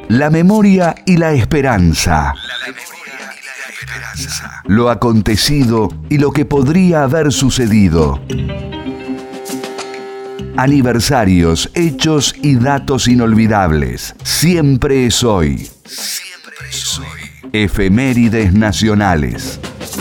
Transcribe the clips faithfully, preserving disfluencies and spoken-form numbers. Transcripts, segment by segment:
La memoria y la esperanza. Lo acontecido y lo que podría haber sucedido. Aniversarios, hechos y datos inolvidables. Siempre es hoy. Siempre es hoy. Efemérides nacionales.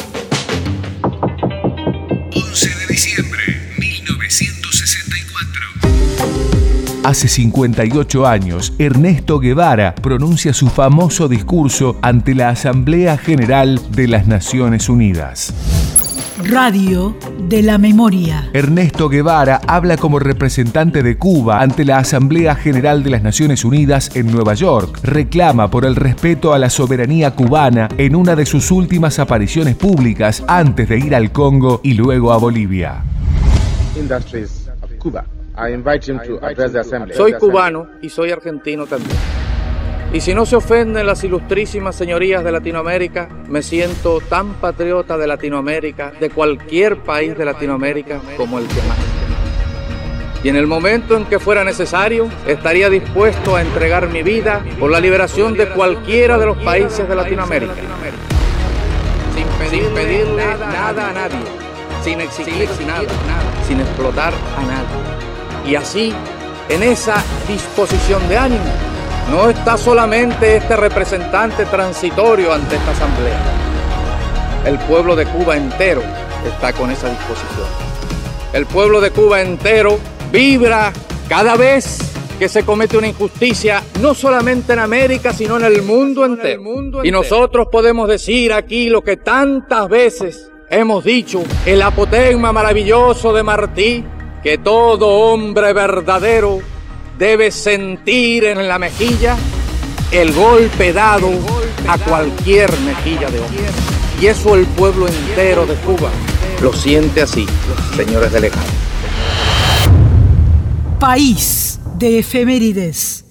once de diciembre de mil novecientos sesenta y cuatro. Hace cincuenta y ocho años, Ernesto Guevara pronuncia su famoso discurso ante la Asamblea General de las Naciones Unidas. Radio de la Memoria. Ernesto Guevara habla como representante de Cuba ante la Asamblea General de las Naciones Unidas en Nueva York. Reclama por el respeto a la soberanía cubana en una de sus últimas apariciones públicas antes de ir al Congo y luego a Bolivia. Industries of Cuba. I invite him to address the assembly. Soy cubano y soy argentino también. Y si no se ofenden las ilustrísimas señorías de Latinoamérica, me siento tan patriota de Latinoamérica, de cualquier país de Latinoamérica, como el que más. Y en el momento en que fuera necesario, estaría dispuesto a entregar mi vida por la liberación de cualquiera de los países de Latinoamérica. Sin pedirle, sin pedirle nada a nadie, sin exigir nada, sin explotar a nadie. Y así, en esa disposición de ánimo, no está solamente este representante transitorio ante esta asamblea. El pueblo de Cuba entero está con esa disposición. El pueblo de Cuba entero vibra cada vez que se comete una injusticia, no solamente en América, sino en el mundo entero. Y nosotros podemos decir aquí lo que tantas veces hemos dicho, el apotegma maravilloso de Martí, que todo hombre verdadero debe sentir en la mejilla el golpe dado a cualquier mejilla de hombre. Y eso el pueblo entero de Cuba lo siente así, señores delegados. País de efemérides.